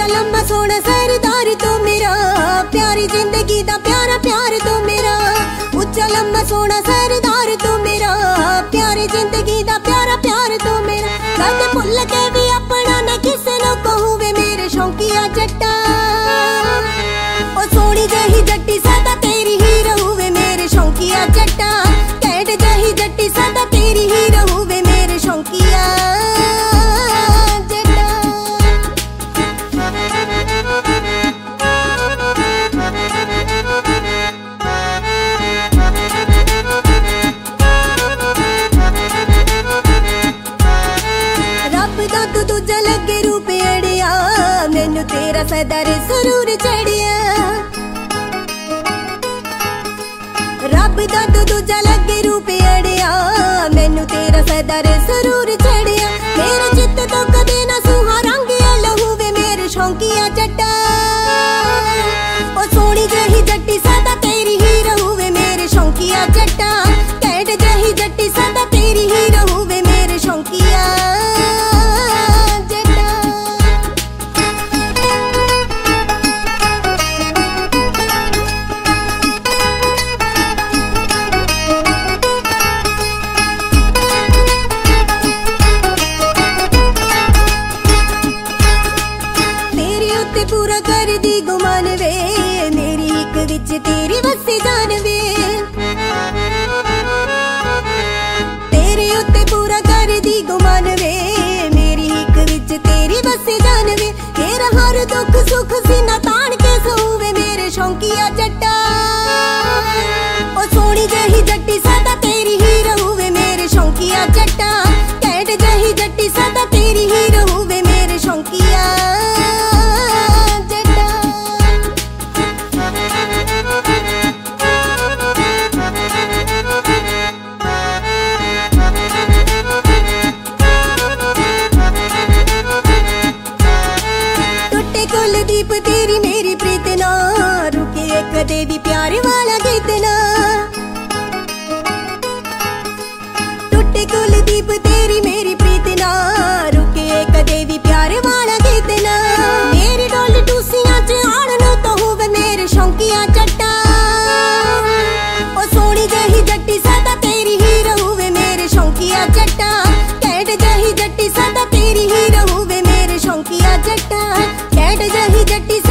ਉੱਚਾ ਲੰਮਾ ਸੋਹਣਾ ਸਰਦਾਰ ਤੂੰ ਮੇਰਾ, ਪਿਆਰੀ ਜ਼ਿੰਦਗੀ ਦਾ ਪਿਆਰਾ ਪਿਆਰ ਤੂੰ ਮੇਰਾ। ਉੱਚਾ ਲੰਮਾ ਸੋਹਣਾ ਸਰਦਾਰ ਤੂੰ ਮੇਰਾ, ਪਿਆਰੀ ਜ਼ਿੰਦਗੀ ਦਾ ਪਿਆਰਾ ਪਿਆਰ ਤੂੰ ਮੇਰਾ। ਕਦੇ ਭੁੱਲ ਕੇ ਵੀ ਆਪਣਾ ਨਾ ਕਿਸੇ ਨੂੰ ਕਹੂੰ ਵੇ ਮੇਰੇ ਸ਼ੌਂਕੀਆ ਜੱਟਾ। ਉਹ ਸੋਹਣੀ ਜਿਹੀ ਜੱਟੀ ਸਦਾ ਤੇਰੀ ਹੀ ਰਹੂ ਵੇ ਮੇਰੇ ਸ਼ੌਂਕੀਆ ਜੱਟਾ। ਘੈਂਟ ਜਿਹੀ ਜੱਟੀ ਸਦਾ ਤੇਰੀ ਹੀ ਰਹੂ ਵੇ ਮੇਰੇ ਸ਼ੌਂਕੀਆ ਜੱਟਾ। ਰੱਬ ਦਾ ਤੂੰ ਦੂਜਾ ਲੱਗੇ ਰੂਪ ਅੜਿਆ, ਮੈਨੂੰ ਤੇਰਾ ਸਦਾ ਰੇ ਜ਼ਰੂਰ ਚੜਿਆ। ਰੱਬ ਦਾ ਤੂੰ ਦੂਜਾ ਲੱਗੇ ਰੂਪ ਅੜਿਆ, ਮੈਨੂੰ ਤੇਰਾ ਸਦਾ ਰੇ ਜ਼ਰੂਰ ਚੜਿਆ। ਮੇਰੇ ਚਿੱਤ ਤੋਂ ਕਦੇ ਨਾ ਸੁਹਾ ਰੰਗ ਲਹੂ ਵੇ ਮੇਰੇ ਸ਼ੌਂਕੀਆ ਜੱਟਾ। ਉਹ ਸੋਹਣੀ ਜਿਹੀ ਜੱਟੀ ਸਦਾ ਤੇਰੀ ਹੀ ਰਹੂ ਵੇ ਮੇਰੇ ਸ਼ੌਂਕੀਆ ਜੱਟਾ। ਘੈਂਟ ਜਿਹੀ ਜੱਟੀ ਸਦਾ ਤੇਰੀ ਹੀ ਰਹੂ ਵੇ ਮੇਰੇ ਸ਼ੌਂਕੀਆ ਜੱਟਾ। ਤੇ ਪੂਰਾ ਕਰਦੀ ਗੁਮਾਨ ਵੇ, ਮੇਰੀ ਇੱਕ ਵਿੱਚ ਤੇਰੀ ਵਸੀ ਜਾਨ ਵੇ। ਤੇਰੇ ਉੱਤੇ ਪੂਰਾ ਕਰਦੀ ਗੁਮਾਨ ਵੇ, ਮੇਰੀ ਇੱਕ ਵਿੱਚ ਤੇਰੀ ਵਸੀ ਜਾਨ ਵੇ। ਤੇਰਾ ਹਰ ਦੁੱਖ ਸੁੱਖ ਸੀਨਾ ਤਾਣ ਕੇ ਸਹੂ ਵੇ ਮੇਰੇ ਸ਼ੌਂਕੀਆ ਜੱਟਾ। ਉਹ ਸੋਹਣੀ ਜਿਹੀ ਜੱਟੀ ਸਦਾ ਤੇਰੀ ਹੀ ਰਹੂ ਵੇ ਮੇਰੇ ਸ਼ੌਂਕੀਆ ਜੱਟਾ। ਘੈਂਟ ਜਿਹੀ ਜੱਟੀ ਸਦਾ ਤੇਰੀ ਹੀ ਰਹੂ ਵੇ ਮੇਰੇ ਸ਼ੌਂਕੀਆ ਦੀਪ ਤੇਰੀ ਮੇਰੀ ਪ੍ਰੀਤ ਨਾ ਰੁਕੇ ਕਦੇ ਵੀ ਪਿਆਰ ਵਾਲਾ ਗੀਤ ਨਾ। ਟੁੱਟੇ ਕੁਲਦੀਪ ਤੇਰੀ ਮੇਰੀ ਪ੍ਰੀਤ ਨਾ ਰੁਕੇ ਕਦੇ ਵੀ ਪਿਆਰ ਵਾਲਾ ਗੀਤ ਨਾ। ਮੇਰੀ ਡੋਲੀ ਟੂਸੀਆਂ ਚ ਆਣ ਨੂੰ ਤਾਂ ਹੋਵੇ ਮੇਰੇ ਸ਼ੌਂਕੀਆ ਜੱਟਾ। ਉਹ ਸੋਹਣੀ ਜਿਹੀ ਜੱਟੀ ਸਦਾ ਤੇਰੀ ਹੀ ਰਹੂ ਵੇ ਮੇਰੇ ਸ਼ੌਂਕੀਆ ਜੱਟਾ। ਘੈਂਟ ਜਿਹੀ ਜੱਟੀ ਸਦਾ ਤੇਰੀ ਹੀ ਰਹੂ ਵੇ ਮੇਰੇ ਸ਼ੌਂਕੀਆ ਜੱਟਾ। ਘੈਂਟ ਜਿਹੀ ਜੱਟੀ